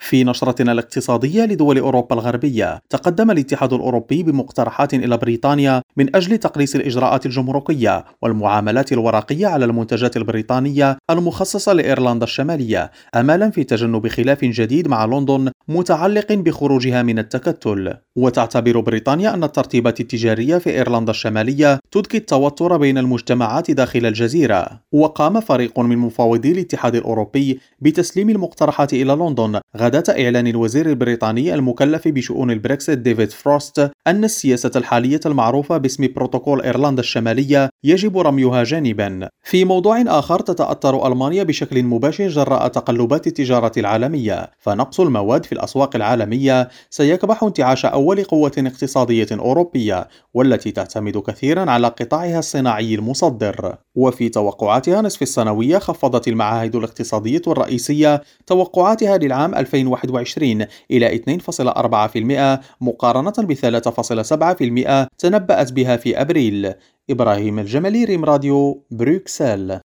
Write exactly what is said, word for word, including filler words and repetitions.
في نشرتنا الاقتصادية لدول أوروبا الغربية، تقدم الاتحاد الأوروبي بمقترحات إلى بريطانيا من أجل تقليص الإجراءات الجمركية والمعاملات الورقية على المنتجات البريطانية المخصصة لإيرلندا الشمالية، أملا في تجنب خلاف جديد مع لندن متعلق بخروجها من التكتل. وتعتبر بريطانيا أن الترتيبات التجارية في إيرلندا الشمالية تذكي التوتر بين المجتمعات داخل الجزيرة. وقام فريق من مفاوضي الاتحاد الأوروبي بتسليم المقترحات إلى لندن غداة إعلان الوزير البريطاني المكلف بشؤون البريكسيت ديفيد فروست أن السياسة الحالية المعروفة باسم بروتوكول إيرلندا الشمالية يجب رميها جانبا. في موضوع آخر، تتأثر ألمانيا بشكل مباشر جراء تقلبات التجارة العالمية، فنقص المواد في الأسواق العالمية سيكبح انتعاش أول قوة اقتصادية أوروبية، والتي تعتمد كثيرا على قطاعها الصناعي المصدر. وفي توقعاتها نصف السنوية، خفضت المعاهد الاقتصادية الرئيسية توقعاتها للعام ألفين وواحد وعشرين إلى اثنين فاصلة أربعة بالمئة مقارنة ب ثلاثة فاصلة سبعة بالمئة تنبأت بها في أبريل. إبراهيم الجمالي، ريم راديو، بروكسل.